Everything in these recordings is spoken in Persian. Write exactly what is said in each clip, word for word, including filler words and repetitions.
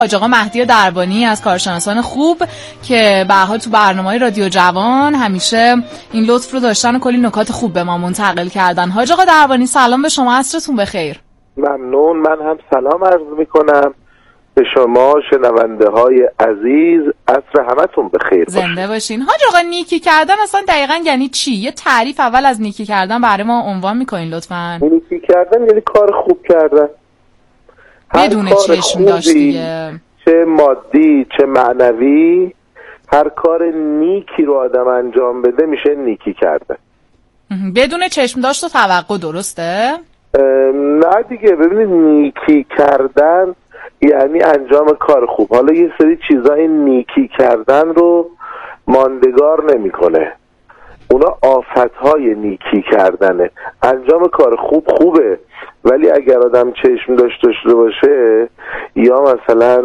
حاج آقا مهدی دربانی از کارشناسان خوب که به هر حال تو برنامه‌های رادیو جوان همیشه این لطف رو داشتن و کلی نکات خوب به ما منتقل کردن. حاج آقا دربانی سلام به شما، عصرتون بخیر. ممنون. من هم سلام عرض میکنم به شما شنونده های عزیز، عصر همتون بخیر باشه. زنده باشین. حاج آقا نیکی کردن اصلا دقیقاً یعنی چی؟ یه تعریف اول از نیکی کردن برای ما عنوان میکنین لطفاً. نیکی کردن یعنی کار خوب کردن بدون چشم داشت دیگه، چه مادی چه معنوی. هر کار نیکی رو آدم انجام بده میشه نیکی کردن بدون چشم داشت و توقع. درسته؟ نه دیگه، ببینید نیکی کردن یعنی انجام کار خوب. حالا یه سری چیزای نیکی کردن رو ماندگار نمیکنه، اونا آفتهای نیکی کردنه. انجام کار خوب خوبه، ولی اگر آدم چشم داشته باشه یا مثلا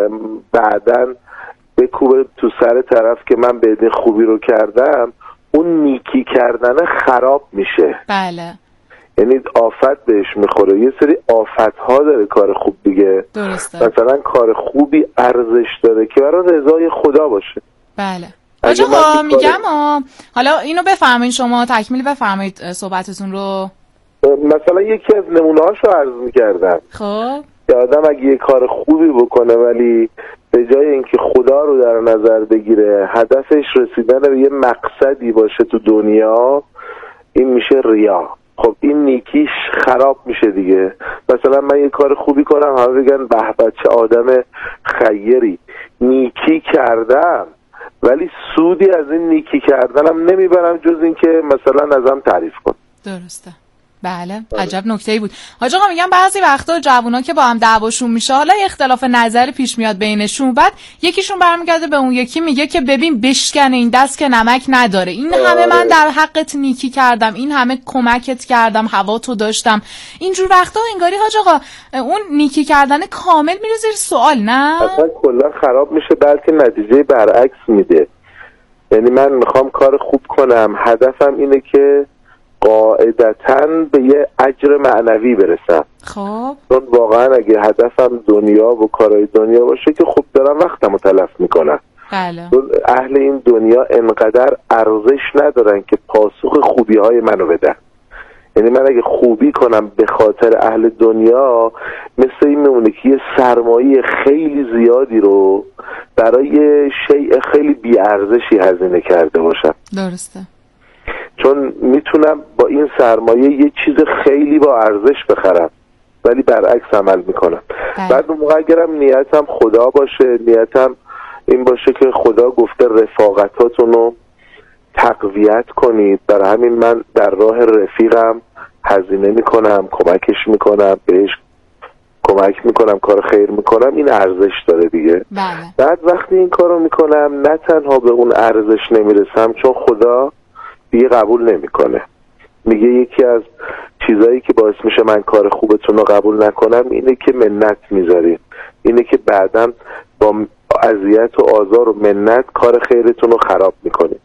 بعدن بکوبه تو سر طرف که من به خوبی رو کردم، اون نیکی کردنه خراب میشه. بله، یعنی آفت بهش میخوره. یه سری آفت ها داره کار خوب دیگه. درسته. مثلا کار خوبی ارزش داره که برای رضای خدا باشه. بله. حاج آقا میگم آه. حالا اینو بفرمایید، شما تکمیل بفرمایید صحبتتون رو. مثلا یکی از نمونه‌هاش رو عرض می‌کردم. خب که آدم اگه یه کار خوبی بکنه ولی به جای اینکه خدا رو در نظر بگیره هدفش رسیدن به یه مقصدی باشه تو دنیا، این میشه ریا. خب این نیکیش خراب میشه دیگه. مثلا من یه کار خوبی کنم همه بگن به به چه آدم خیری، نیکی کردم ولی سودی از این نیکی کردنم نمیبرم جز این که مثلا ازم تعریف کن. درسته. بله، عجب نکته‌ای بود. حاج آقا میگم بعضی وقتا جوونا که با هم دعواشون میشه، حالا اختلاف نظر پیش میاد بینشون، بعد یکیشون برمیگرده به اون یکی میگه که ببین بشکنه این دست که نمک نداره، این همه من در حقت نیکی کردم، این همه کمکت کردم، هوا تو داشتم. اینجور وقتا انگاری حاج آقا اون نیکی کردن کامل میره زیر سوال، نه؟ اصلا کلا خراب میشه، بلکه نتیجه برعکس میده. یعنی من میخوام کار خوب کنم، هدفم اینه که قاعدتاً به یه اجر معنوی برسم. خب چون واقعا اگه هدفم دنیا و کارهای دنیا باشه که خب دارم وقتم رو تلف میکنم. بله. اهل این دنیا انقدر ارزش ندارن که پاسخ خوبی های منو بدن. یعنی من اگه خوبی کنم به خاطر اهل دنیا، مثل این میمونه که یه سرمایه خیلی زیادی رو برای شیء خیلی بی‌ارزشی هزینه کرده باشم. درسته. چون میتونم با این سرمایه یه چیز خیلی با ارزش بخرم ولی برعکس عمل میکنم. بله. بعد اون موقع اگرم نیتم خدا باشه، نیتم این باشه که خدا گفته رفاقتاتون رو تقویت کنید، برای همین من در راه رفیقم هزینه میکنم، کمکش میکنم، بهش کمک میکنم، کار خیر میکنم، این ارزش داره دیگه. بله. بعد وقتی این کارو میکنم نه تنها به اون ارزش نمیرسم، چون خدا دیگه قبول نمیکنه. میگه یکی از چیزایی که باعث میشه من کار خوبتون رو قبول نکنم اینه که منت میذارید، اینه که بعداً با اذیت و آزار و منت کار خیرتون رو خراب میکنید.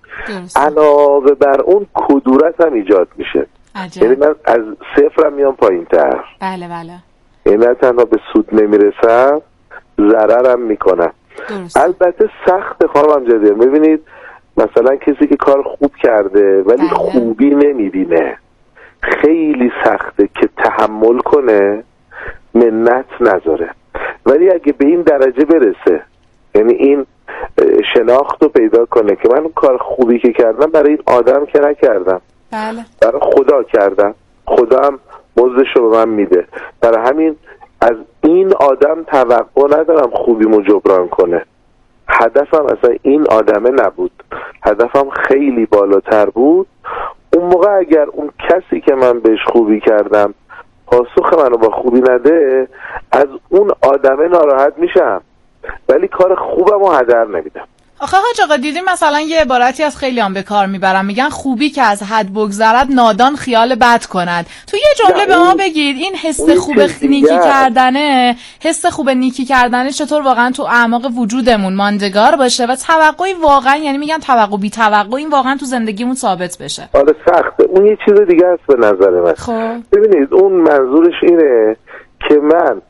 علاوه بر اون کدورت هم ایجاد میشه. یعنی من از صفرم میام پایین تر. بله بله. یعنی نه تنها به سود نمیرسم، ضررم میکنم. البته سخت خواهم جدید. ببینید مثلا کسی که کار خوب کرده ولی بله. خوبی نمیبینه، خیلی سخته که تحمل کنه، منت نذاره. ولی اگه به این درجه برسه، یعنی این شناخت رو پیدا کنه که من کار خوبی که کردم برای این آدم که نکردم، بله. برای خدا کردم، خدا هم مزدش رو به من میده، برای همین از این آدم توقع ندارم خوبیمو جبران کنه. هدفم اصلا این آدمه نبود، هدفم خیلی بالاتر بود. اون موقع اگر اون کسی که من بهش خوبی کردم پاسخ منو با خوبی نده، از اون آدمه ناراحت میشم ولی کار خوبمو هدر نمیدم. آخه حاج آقا دیدیم مثلا یه عبارتی از خیلی هم به کار میبرن، میگن خوبی که از حد بگذرد نادان خیال بد کند. تو یه جمله به ما بگید این حس خوب نیکی کردنه، حس خوب نیکی کردنه چطور واقعا تو اعماق وجودمون ماندگار باشه و توقعی واقعا، یعنی میگن توقع بی توقع این واقعا تو زندگیمون ثابت بشه. آره سخته. اون یه چیز دیگه است به نظر من. خب ببینید اون منظورش اینه که من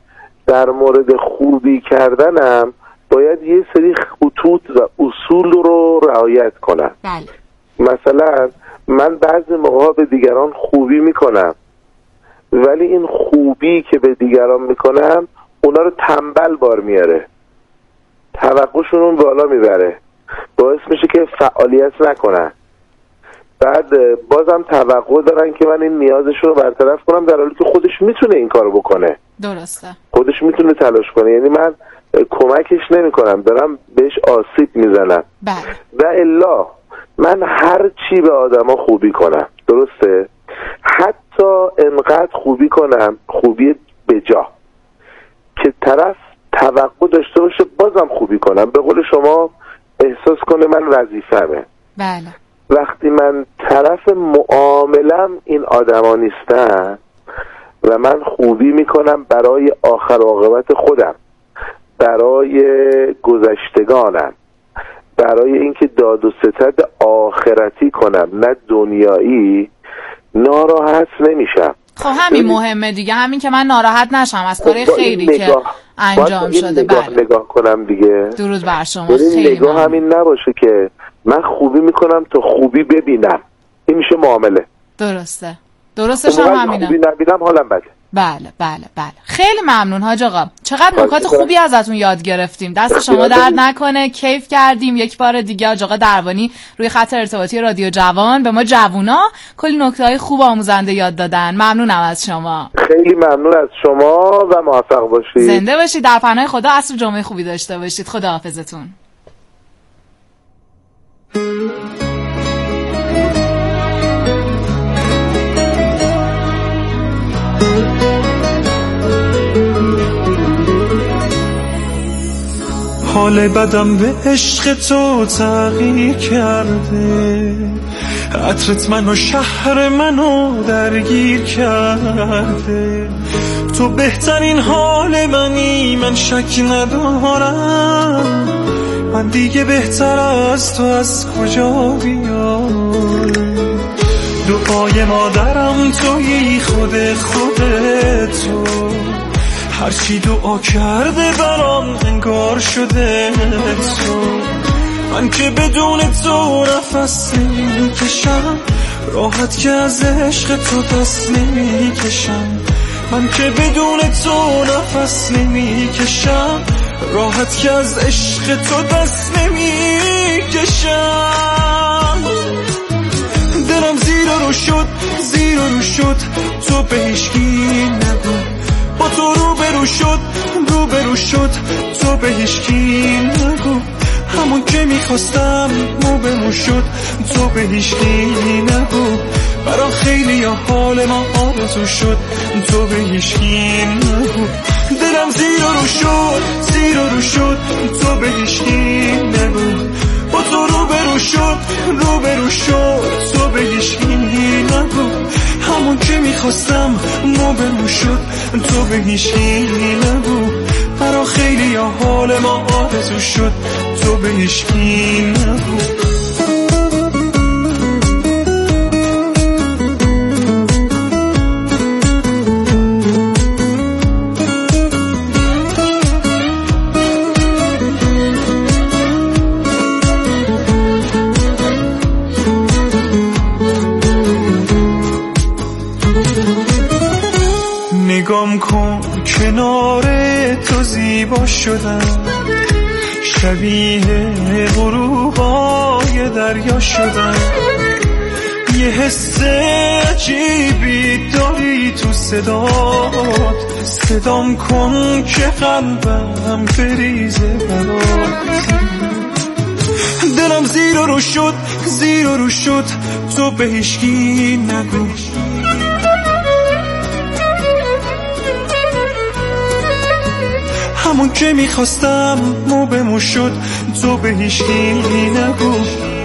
در مورد خوبی کردنم باید یه سری خطوط و اصول رو رعایت کنم. بله. مثلا من بعضی موقع به دیگران خوبی میکنم، ولی این خوبی که به دیگران میکنم اونا رو تنبل بار میاره، توقعشون رو بالا میبره، باعث میشه که فعالیت نکنن. بعد بازم توقع دارن که من این نیازشون رو برطرف کنم، در حالی که خودش میتونه این کارو بکنه. درسته. خودش میتونه تلاش کنه، یعنی من کمکش نمی کنم، دارم بهش آسیب میزنم. بله. و الا من هر چی به آدما خوبی کنم، درسته؟ حتی انقدر خوبی کنم، خوبی بجا، که طرف توقع داشته باشه بازم خوبی کنم، به قول شما احساس کنه من وظیفه‌مه. بله. وقتی من طرف معاملم این آدما نیستن و من خوبی میکنم برای آخر عاقبت خودم، برای گذشتگانم، برای اینکه داد و ستد آخرتی کنم نه دنیایی، ناراحت نمیشم. خب همین مهمه دیگه، همین که من ناراحت نشم از کار خیری که انجام شده. نگاه, بله. نگاه کنم دیگه. درود بر شما. خیلی نگاه همین نباشه که من خوبی میکنم تا خوبی ببینم، این میشه معامله. درسته. درستش هم همینه. خوبی نبینم حالم بده. بله بله بله. خیلی ممنون حاج آقا، چقدر نکات خوبی ازتون یاد گرفتیم. دست شما درد نکنه، کیف کردیم. یک بار دیگه حاج آقا دروانی روی خط ارتباطی رادیو جوان به ما جوونا کلی نکته‌های خوب آموزنده یاد دادن. ممنونم از شما. خیلی ممنون از شما و موفق باشید. زنده باشید، در پناه خدا، عصر جمعه خوبی داشته باشید. خداحافظتون. حال بدم به عشق تو تغییر کرده، عطرت منو شهر منو درگیر کرده. تو بهترین حال منی، من شک ندارم، من دیگه بهتر از تو از کجا بیام. دعای مادرم تویی، خود خودتو، هرچی دعا کرده برام انگار شده تو. من که بدون تو نفس نمیکشم، راحت که از عشق تو دست نمیکشم. من که بدون تو نفس نمیکشم، راحت که از عشق تو دست نمیکشم. دلم زیر رو شد، زیر رو شد، تو به هیچکی نگو. با تو رو برو شد، رو برو شد، تو به هیچکی نگو. همون که میخواستم مو به مو شد، تو به هیچکی نگو. برا خیلی یا حال ما آرزو شد، تو به هیچکی نگو. دلم زیر رو شد، زیر رو شد، تو به هیچکی نگو. با تو رو برو شد، رو برو شد، تو به هیچکی نگو. همون که میخواستم مو به مو شد، تو به هیچکی نگو. برا خیلی یا حال ما آرزو شد، تو به هیچکی نگو. نگام کن کنار تو زیبا شدم، شبیه غروبای دریا شدم. یه حس عجیبی داری تو صدات، صدام کن که قلبم بریزه برات. دلم زیر رو شد، زیر رو شد، تو به هیچکی نگو. همون که میخواستم مو به مو شد، تو به هیچکی نگو.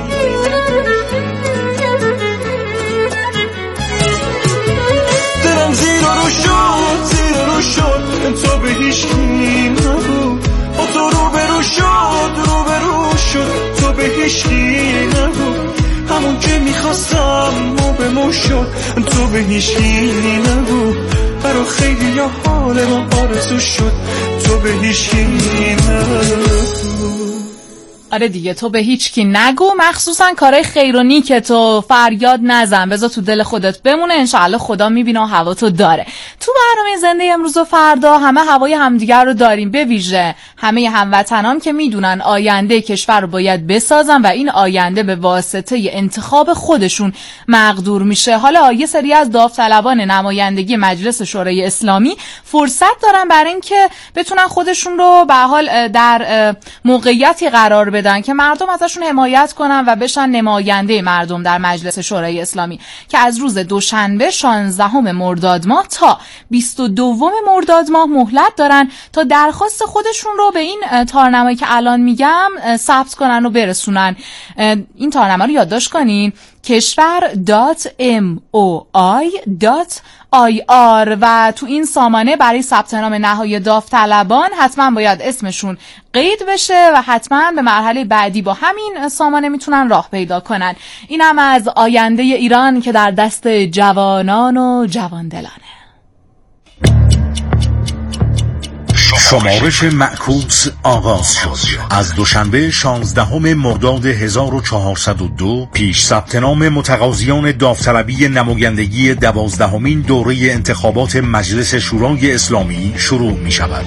دلم زیر رو شد، زیر رو شد، تو به هیچکی نگو. با تو رو برو شد، رو برو شد، تو به هیچکی نگو. همون که میخواستم مو به مو شد، تو به هیچکی نگو. برا خیلی یا حال ما آرزو شد تو به هیچکی نگو. آره دیگه، تو به هیچ کی نگو، مخصوصا کارهای خیر و نیک تو فریاد نزن، بذار تو دل خودت بمونه، انشالله خدا میبینه و هوا تو داره. تو برنامه زنده امروز و فردا همه هوای همدیگر رو داریم، به ویژه همه هموطنان که میدونن آینده کشور رو باید بسازن و این آینده به واسطه انتخاب خودشون مقدور میشه. حالا یه سری از داوطلبان نمایندگی مجلس شورای اسلامی فرصت دارن برای اینکه بتونن خودشون رو به حال در موقعیتی قرار بدن که مردم ازشون حمایت کنن و بشن نماینده مردم در مجلس شورای اسلامی، که از روز دوشنبه شانزدهم مرداد ماه تا بیست و دوم مرداد ماه مهلت دارن تا درخواست خودشون رو به این تارنمایی که الان میگم ثبت کنن و برسونن. این تارنما رو یادداشت کنین: کشور دات ام او آی دات آی آر و تو این سامانه برای ثبت نام نهایی داوطلبان حتما باید اسمشون قید بشه و حتما به مرحله بعدی با همین سامانه میتونن راه پیدا کنن. این هم از آینده ایران که در دست جوانان و جواندلانه. شمارش معکوس آغاز شد. از دوشنبه شانزدهم مرداد هزار و چهارصد و دو پیش ثبت نام متقاضیان داوطلبی نمایندگی دوازدهمین دوره انتخابات مجلس شورای اسلامی شروع می شود.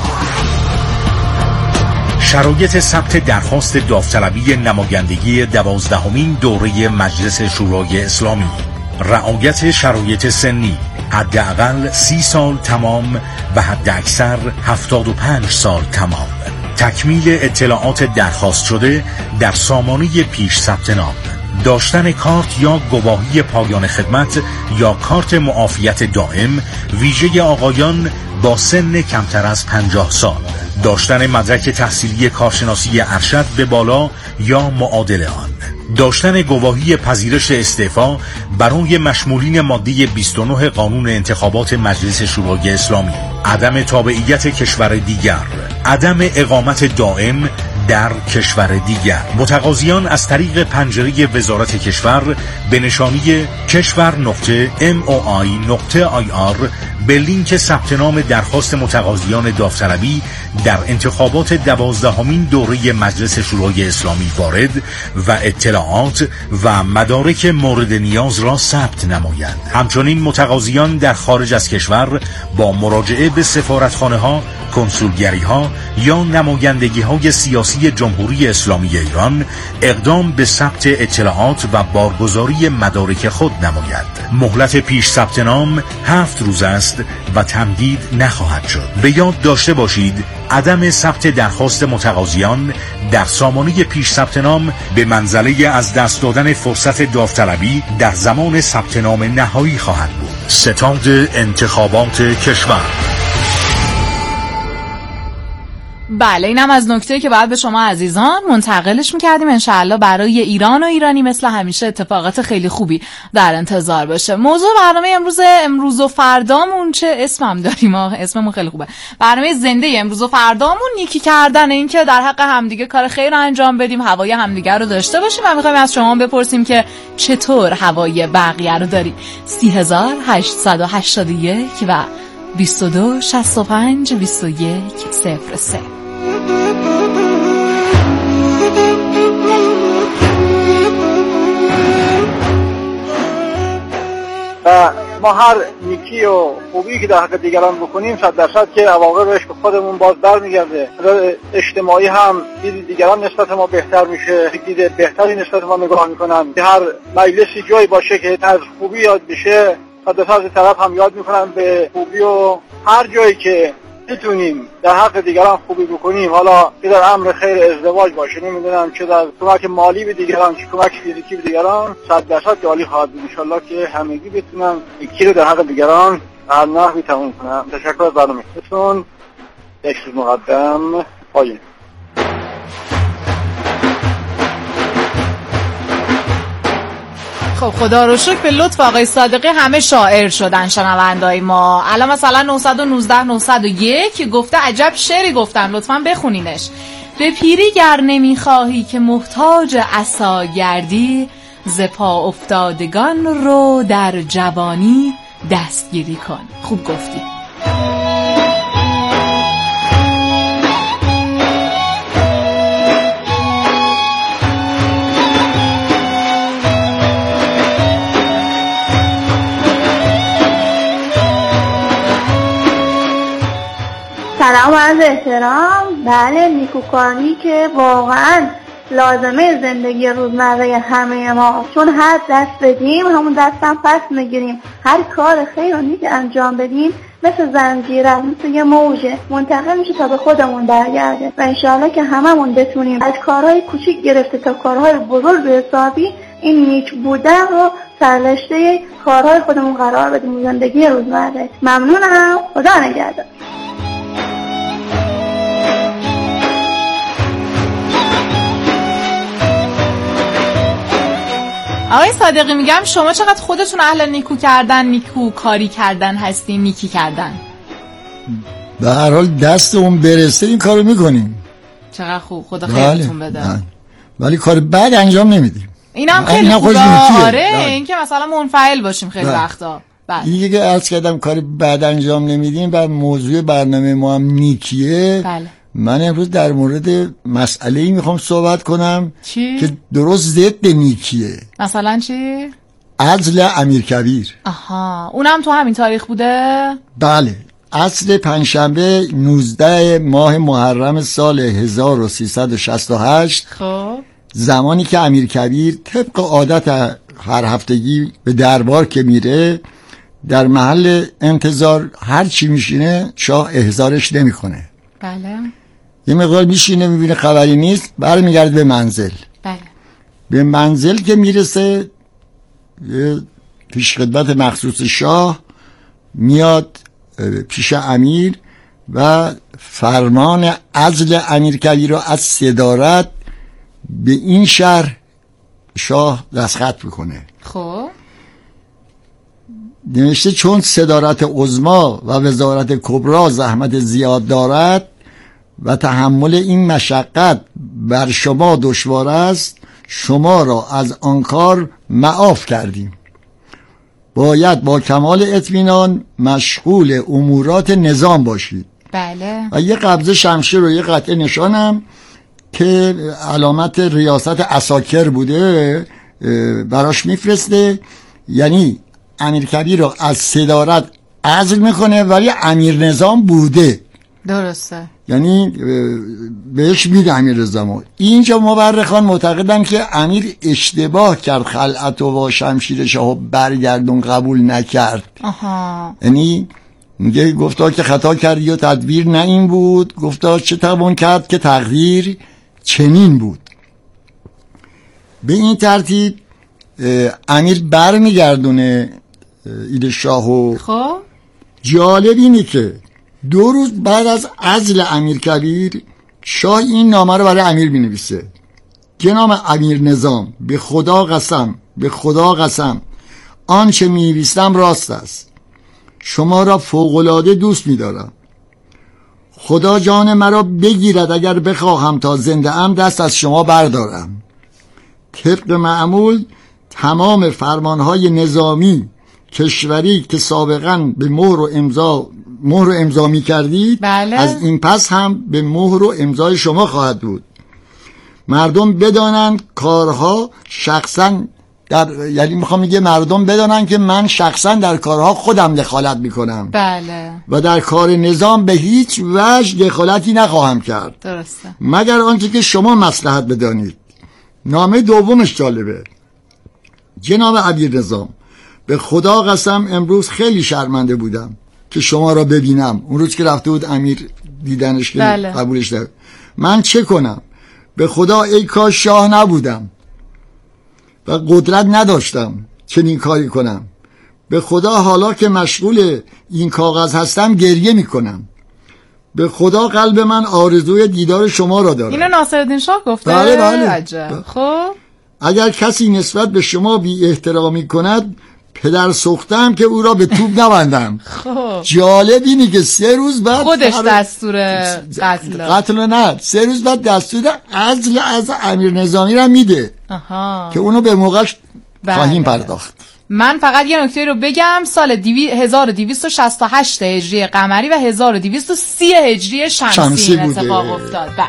شرایط ثبت درخواست داوطلبی نمایندگی دوازدهمین دوره مجلس شورای اسلامی: رعایت شرایط سنی، حداقل سی سال تمام و حد اکثر هفتاد و پنج سال تمام. تکمیل اطلاعات درخواست شده در سامانه پیش ثبت نام. داشتن کارت یا گواهی پایان خدمت یا کارت معافیت دائم ویژه آقایان با سن کمتر از پنجاه سال. داشتن مدرک تحصیلی کارشناسی ارشد به بالا یا معادل آن. داشتن گواهی پذیرش استعفا برای مشمولین ماده بیست و نه قانون انتخابات مجلس شورای اسلامی. عدم تابعیت کشور دیگر. عدم اقامت دائم در کشور دیگر. متقاضیان از طریق پنجره وزارت کشور به نشانی کشور نقطه ام او آی نقطه آی آر به لینک ثبت نام درخواست متقاضیان داوطلبی در انتخابات دوازدهمین دوره مجلس شورای اسلامی وارد و اطلاعات و مدارک مورد نیاز را ثبت نمایند. همچنین متقاضیان در خارج از کشور با مراجعه به سفارتخانه‌ها، کنسولگری‌ها یا نمایندگی‌های سیاسی جمهوری اسلامی ایران اقدام به ثبت اطلاعات و بارگذاری مدارک خود نمایند. مهلت پیش ثبت نام هفت روز است و تمدید نخواهد شد. به یاد داشته باشید عدم ثبت درخواست متقاضیان در سامانه پیش ثبت نام به منزله از دست دادن فرصت داوطلبی در زمان ثبت نام نهایی خواهد بود. ستاد انتخابات کشور. بله، اینم از نکته که بعد به شما عزیزان منتقلش میکردیم. انشاءالله برای ایران و ایرانی مثل همیشه اتفاقات خیلی خوبی در انتظار باشه. موضوع برنامه امروز امروز و فردامون چه اسمم داریم؟ اسممون خیلی خوبه. برنامه زنده امروز و فردامون نیکی کردن، این که در حق همدیگه کار خیر انجام بدیم، هوای همدیگه رو داشته باشیم و میخوایم از شما بپرسیم که چطور هوای بقیه رو دارید. سی هزار هشتصد و هشتاد و یک و بیست و دو شصت و پنج بیست و یک صفر سه. و ما هر نیکی و خوبی که در حق دیگران بکنیم صد درصد که عواقبش به خودمون باز برمیگرده. اجتماعی هم دید دیگران نسبت ما بهتر میشه، دید بهتری نسبت ما نگاه میکنن. هر مجلسی جایی باشه که از خوبی یاد بشه، صد درصد طرف هم یاد میکنن به خوبی، و هر جایی که میتونیم در حق دیگران خوبی بکنیم، حالا که در امر خیر ازدواج باشه، نمیدونم چه در کمک مالی به دیگران، چه کمک فیزیکی به دیگران، صد درصد عالی خواهد بود. ان شاءالله که همگی بتونن یکی رو در حق دیگران هر نحوی تموم کنن. تشکر از برنامه‌تون. یک روز مقدم پایین. خب خدا رو شکر به لطف آقای صادقی همه شاعر شدن شنوندای ما. الان مثلا نهصد و نوزده نهصد و یک گفته عجب شعری گفتم، لطفاً بخونینش. به پیری گر نمیخواهی که محتاج عصا گردی، ز پا افتادگان رو در جوانی دستگیری کن. خوب گفتی. سلام و عرض احترام. بله، نیکوکاری که واقعا لازمه زندگی روزمره همه ما، چون هر دست بدیم همون دست هم پس میگیریم. هر کار خیر و نیک انجام بدیم مثل زنجیره، مثل یه موجه منتقل میشه تا به خودمون برگرده و انشاءالله که هممون بتونیم از کارهای کوچیک گرفته تا کارهای بزرگ حسابی این نیک بودن رو سررشته کارهای خودمون قرار بدیم زندگی روزمره. ممنونم. خدا نگهدار. آقای صادقی، میگم شما چقدر خودتون اهل نیکو کردن، نیکو کاری کردن هستین، نیکی کردن؟ به هر حال دستمون برسه این کارو میکنیم. چقدر خوب، خدا خیرتون بده. بله. ولی کار بعد انجام نمیدیم. اینم خیلی خوبه. آره، این که مثلا منفعل باشیم خیلی بله. وقتا. بله. این دیگه عرض کردم کار بعد انجام نمیدیم. بعد موضوع برنامه ما هم نیکیه. بله. من امروز در مورد مسئله‌ای میخوام صحبت کنم چی؟ که درست ضد نیکیه. مثلا چی؟ عزل امیرکبیر. آها، اونم تو همین تاریخ بوده؟ بله، عصر پنجشنبه نوزده ماه محرم سال هزار و سیصد و شصت و هشت. خب زمانی که امیرکبیر طبق عادت هر هفتگی به دربار که میره، در محل انتظار هر چی میشینه شاه احضارش نمیکنه. بله. یه مقدار میشینه میبینه خبری نیست، برمیگرده به منزل. بله. به منزل که میرسه پیش خدمت مخصوص شاه میاد پیش امیر و فرمان عزل امیرکبیر رو از صدارت به این شهر شاه دستخط میکنه. خب نوشته چون صدارت عظما و وزارت کبرا زحمت زیاد دارد و تحمل این مشقت بر شما دشوار است، شما را از آن کار معاف کردیم. باید با کمال اطمینان مشغول امورات نظام باشید. بله. و یه قبضه شمشیر و یه قطعه نشانم که علامت ریاست عساکر بوده براش میفرسته. یعنی امیرکبیر را از صدارت عزل میکنه ولی امیر نظام بوده. درسته. یعنی بهش میده امیر نظامو. اینجا مورخان معتقدن که امیر اشتباه کرد، خلعت و شمشیر شاهو برگردون قبول نکرد. آها. یعنی میگه گفتا که خطا کردی و تدبیر نه این بود، گفتا چه توان کرد که تقدیر چنین بود. به این ترتیب امیر برمیگردونه ایده شاهو. خب جالب اینه که دو روز بعد از عزل امیرکبیر شاه این نامه رو برای امیر می‌نویسه: جناب امیر نظام، به خدا قسم به خدا قسم آنچه می‌نویسم راست است. شما را فوق‌العاده دوست می‌دارم. خدا جان مرا بگیرد اگر بخواهم تا زنده ام دست از شما بردارم. طبق معمول تمام فرمانهای نظامی کشوری که سابقاً به مهر و امضا مهر و امضا می کردید، بله. از این پس هم به مهر و امضای شما خواهد بود. مردم بدانند کارها شخصاً در یعنی میخوام میگه مردم بدانند که من شخصاً در کارها خودم دخالت میکنم. بله. و در کار نظام به هیچ وجه دخالتی نخواهم کرد. درسته. مگر آنچه که شما مصلحت بدانید. نامه دومش جالبه: جناب امیر نظام، به خدا قسم امروز خیلی شرمنده بودم که شما را ببینم. اون روز که رفته بود امیر دیدنش که بله. قبولش داد. من چه کنم؟ به خدا ای کاش شاه نبودم و قدرت نداشتم چنین کاری کنم. به خدا حالا که مشغول این کاغذ هستم گریه میکنم. به خدا قلب من آرزوی دیدار شما را دارد. اینو ناصرالدین شاه گفته؟ بله بله. عجب. خب اگر کسی نسبت به شما بی احترامی کند، پدر سوختم که او را به توپ نبندم. خب جالب اینه که سه روز بعد خودش دستور قتل قتل نه سه روز بعد دستور عزل از امیر نظامی را میده. آها. که اونو به موقعش بله. خواهیم پرداخت. من فقط یه نکته رو بگم، سال هزار و دویست و شصت و هشت هجری قمری و هزار و دویست و سی هجری شمسی, شمسی این اتفاق افتاد. بله.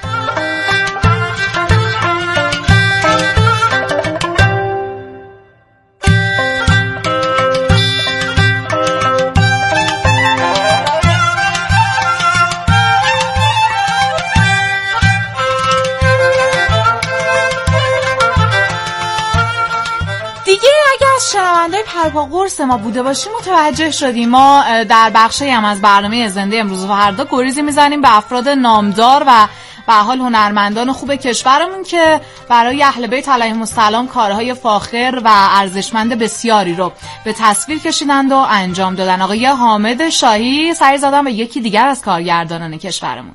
شنونده پرپا قرص ما بوده باشیم متوجه شدیم ما در بخشی هم از برنامه زنده امروز و فردا گریزی میزنیم به افراد نامدار و به حال هنرمندان خوب کشورمون که برای اهل بیت علیهم السلام کارهای فاخر و ارزشمند بسیاری رو به تصویر کشیدند و انجام دادن. آقای حامد شاهی سری زدن به یکی دیگر از کارگردانان کشورمون.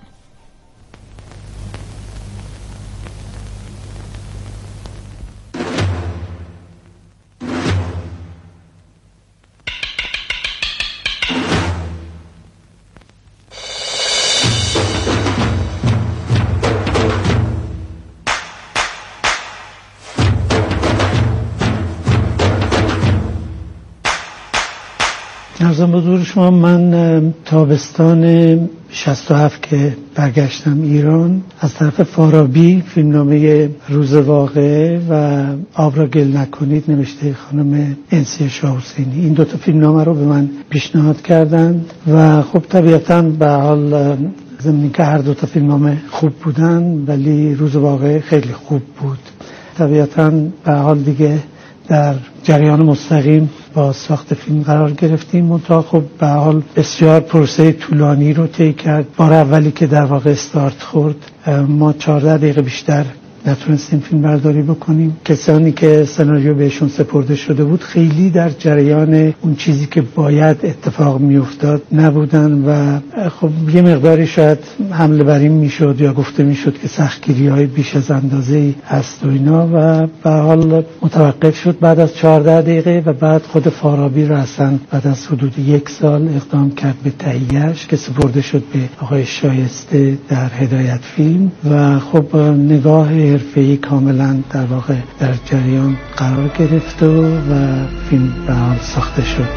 ارزم بزرگ شما، من تابستان شصت و هفت که برگشتم ایران از طرف فارابی فیلمنامه روز واقعه و آب را گل نکنید نوشته خانم انسی شاه حسینی، این دوتا فیلمنامه رو به من پیشنهاد کردند و خب طبیعتاً به حال ضمن که هر دوتا فیلمنامه خوب بودن ولی روز واقعه خیلی خوب بود. طبیعتاً به حال دیگه در جریان مستقیم با ساخت فیلم قرار گرفتیم. منتها خب به حال بسیار پروسه طولانی رو طی کرد. بار اولی که در واقع استارت خورد ما چهارده دقیقه بیشتر نتونستیم فیلم برداری بکنیم. کسانی که سناریو بهشون سپرده شده بود خیلی در جریان اون چیزی که باید اتفاق میافتاد نبودن و خب یه مقداری شاید حمله بر این میشد یا گفته میشد که سختگیری‌های بیش از اندازه‌ای هست و اینا و به حال متوقف شد بعد از چهارده دقیقه و بعد خود فارابی رو اصلا بعد از حدود یک سال اقدام کرد به تهیه‌اش که سپرده شد به آقای شایسته در هدایت فیلم و خب نگاه حرفه‌ای کاملا در واقع در جریان قرار گرفت و, و فیلم به حال ساخته شد.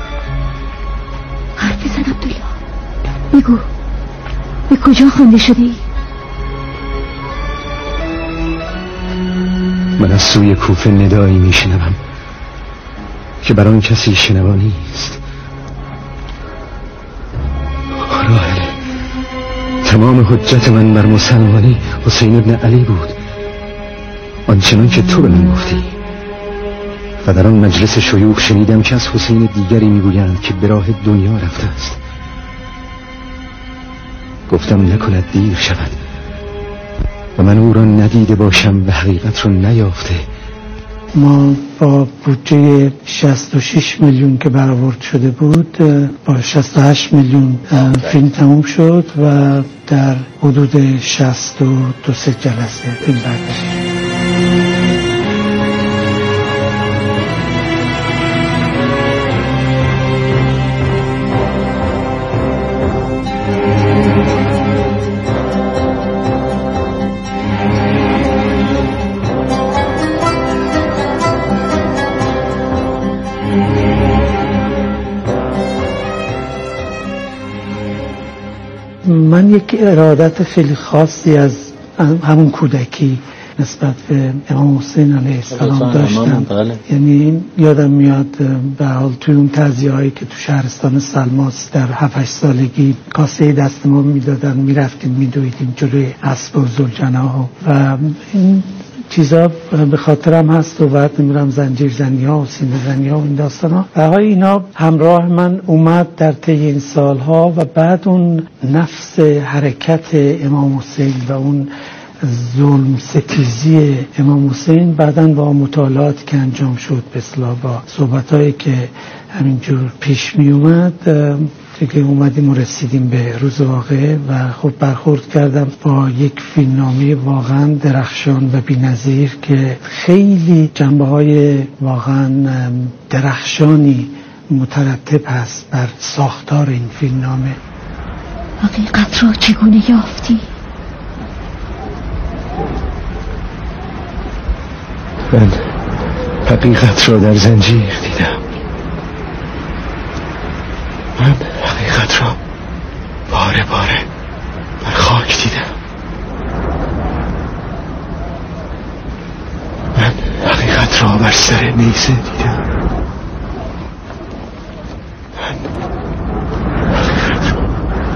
حرف بزن عبدالله، بگو به کجا خوانده شدی؟ من از سوی کوفه ندایی میشنوم که بر آن کسی شنوا نیست. راهله، تمام حجت من بر مسلمانی حسین ابن علی بود، آنچنان که تو به من گفتی. و در آن مجلس شیوخ شنیدم که از حسین دیگری میگویند که به راه دنیا رفته است. گفتم نکند دیر شود و من او را ندیده باشم و حقیقت را نیافته. ما با بودجه شصت و شش میلیون که برآورد شده بود با شصت و هشت میلیون فیلم تموم شد و در حدود شصت و دو سه جلسه فیلم برداشت. من یک ارادت خیلی خاصی از همون کودکی نسبت به امام حسین علیه السلام داشتم. یعنی یادم میاد به حال توی اون تعزیه هایی که تو شهرستان سلماس در هفت هشت سالگی کاسه دست ما میدادن، میرفتیم میدویدیم جلوی اسب و زلجناه و این چیزا به خاطرم هست و بعد نمیرم زنجیر زنی ها و سینه زنی ها و این داستان ها و های اینا همراه من اومد در طی این سالها و بعد اون نفس حرکت امام حسین و اون ظلم ستیزی امام حسین بعداً با مطالعات که انجام شد به اصطلاح با صحبتایی که همینجور پیش می اومد دیگه اومدیم و رسیدیم به روز واقعه و خب برخورد کردم با یک فیلمنامه واقعا درخشان و بی‌نظیر که خیلی جنبه‌های واقعا درخشانی مترتب هست بر ساختار این فیلمنامه. حقیقت را چگونه یافتی؟ من حقیقت را در زنجیر دیدم. من حقیقت را باره باره بر خاک دیدم. من حقیقت را بر سر نیزه دیدم. من حقیقت را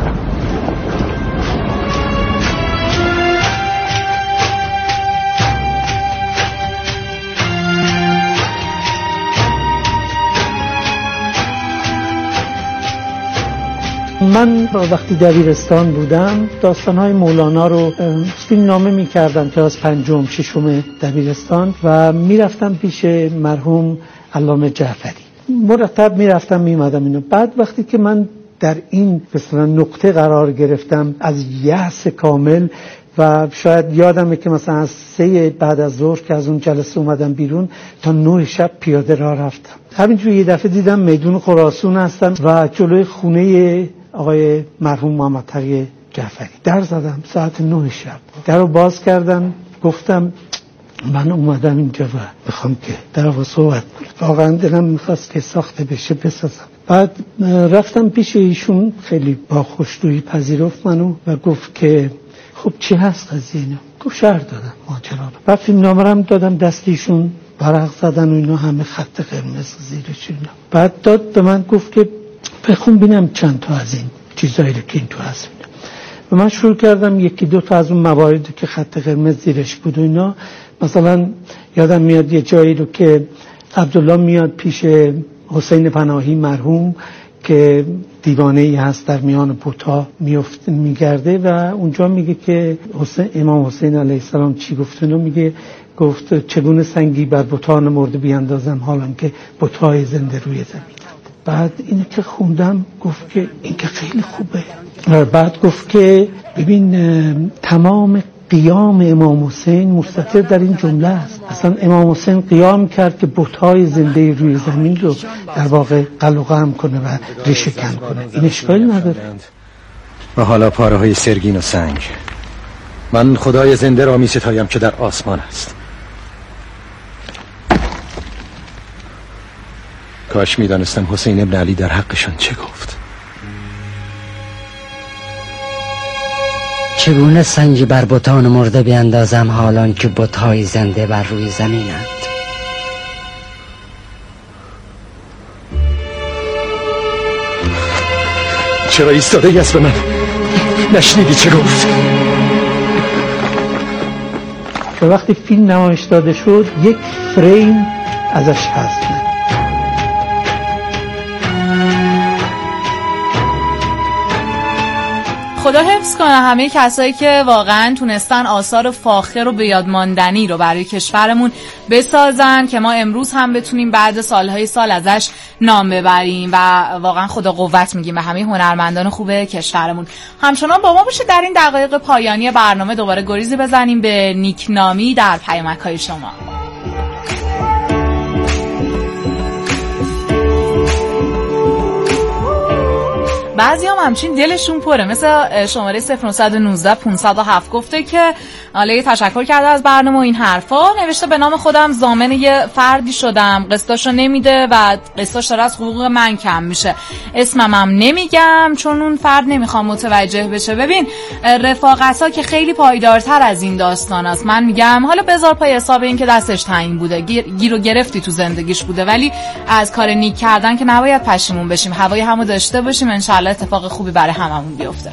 من وقتی دبیرستان بودم داستان‌های مولانا رو فیلم نامه می‌کردم که از پنجم ششم دبیرستان و میرفتم پیش مرحوم علامه جعفری. مرتب میرفتم میمدم اینو. بعد وقتی که من در این مثلا نقطه قرار گرفتم از یأس کامل و شاید یادمه که مثلا از سه بعد از ظهر که از اون جلسه اومدم بیرون تا نه شب پیاده راه رفتم. همینجوری یه دفعه دیدم میدون خراسان هستم و جلوی خونه آقای مرحوم محمد تقی جعفری در زدم. ساعت نه شب در رو باز کردم، گفتم من اومدم اینجا و بخوام که در رو صحبت کنم. واقعا دلم میخواست که ساخته بشه بسازم. بعد رفتم پیش ایشون، خیلی با خوشرویی پذیرفت منو و گفت که خب چی هست قضیه اینا؟ گفت شرح دادم ماجرا رو. بعد فیلم نامه رو دادم دست ایشون، برق زدن و اینا، همه خط قرمز زیرش اینا. بعد داد به من، گفت که بخون بینم چند تا از این چیزایی رو که این تو هست. و من شروع کردم یکی دو تا از اون مواردی که خط قرمز زیرش بود و اینا. مثلا یادم میاد یه جایی رو که عبدالله میاد پیش حسین پناهی مرحوم که دیوانه ای هست در میان بت‌ها میفت میگرده و اونجا میگه که حسین امام حسین علیه السلام چی گفت؟ اونو میگه گفت چگونه سنگی بر بتان مرده بیاندازم حالان که بت‌های زنده روی زمین. بعد اینو که خوندم گفت که این که خیلی خوبه. و بعد گفت که ببین تمام قیام امام حسین مستتر در این جمله است. اصلا امام حسین قیام کرد که بت‌های زنده روی زمین رو در واقع قلقم کنه و ریشه کن کنه. این اشکالی نداره. و حالا پاره های سرگین و سنگ. من خدای زنده را می ستایم که در آسمان است. کاش می دانستم حسین ابن علی در حقشان چه گفت. چگونه سنگی بر بتان مرده بیاندازم حالان که بت‌های زنده بر روی زمینند. چرا ایستاده ای است به من؟ نشنیدی چه گفت؟ که وقتی فیلم نمایش داده شد یک فریم ازش هست. خدا حفظ کنه همه کسایی که واقعا تونستن آثار فاخر و بیادماندنی رو برای کشورمون بسازن که ما امروز هم بتونیم بعد سالهای سال ازش نام ببریم و واقعا خدا قوت میگیم به همه هنرمندان خوب کشورمون. همچنان با ما باشید در این دقایق پایانی برنامه. دوباره گریزی بزنیم به نیکنامی در پیامک‌های شما. بعضی هم همچین دلشون پره، مثل شماره صفر نه یک نه پانصد و هفت گفته که حالا تشکر کرده از برنامه و این حرفا. نوشته به نام خودم ضامن یه فردی شدم، قسطاشو نمیده و قسطاش داره از حقوق من کم میشه. اسمم هم نمیگم چون اون فرد نمیخوام متوجه بشه. ببین رفاقت ها که خیلی پایدارتر از این داستان است. من میگم حالا بذار پای حساب این که دستش تعیین بوده، گیر, گیر و گرفتی تو زندگیش بوده، ولی از کار نیک کردن که نباید پشیمون بشیم. هوای همو داشته باشیم، ان شاءالله اتفاق خوبی برای هممون بیفته.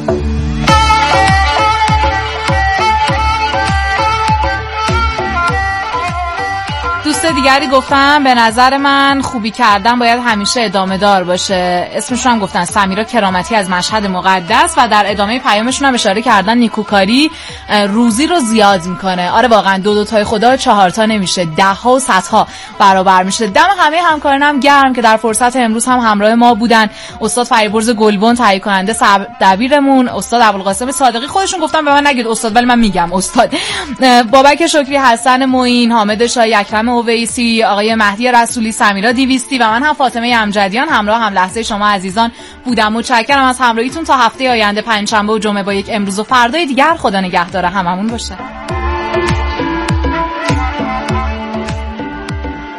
دوست دیگری گفتم به نظر من خوبی کردن باید همیشه ادامه دار باشه. اسمشون هم گفتن سمیرا کرامتی از مشهد مقدس و در ادامه پیامشون هم اشاره کردن نیکوکاری روزی رو زیاد میکنه. آره واقعا دو دو تای خدا چهار تا نمیشه، ده ها و صد ها برابر میشه. دم همه همکارانم گرم که در فرصت امروز هم همراه ما بودن. استاد فریبرز گلبن تهیه کننده دبیرمون، استاد ابوالقاسم صادقی، خودشون گفتن به من نگید استاد ولی من میگم استاد، بابک شکری، حسن معین، حامد شاه، اکرم اویسی، آقای مهدی رسولی، سمیرا دیویستی و من هم فاطمه امجدیان همراه هم لحظه شما عزیزان بودم. متشکرم از همراهیتون. تا هفته آینده پنجشنبه و جمعه با یک امروز و فردای دیگر. خدا نگهدار هممون باشه.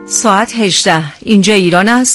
ساعت هجده اینجا ایران است.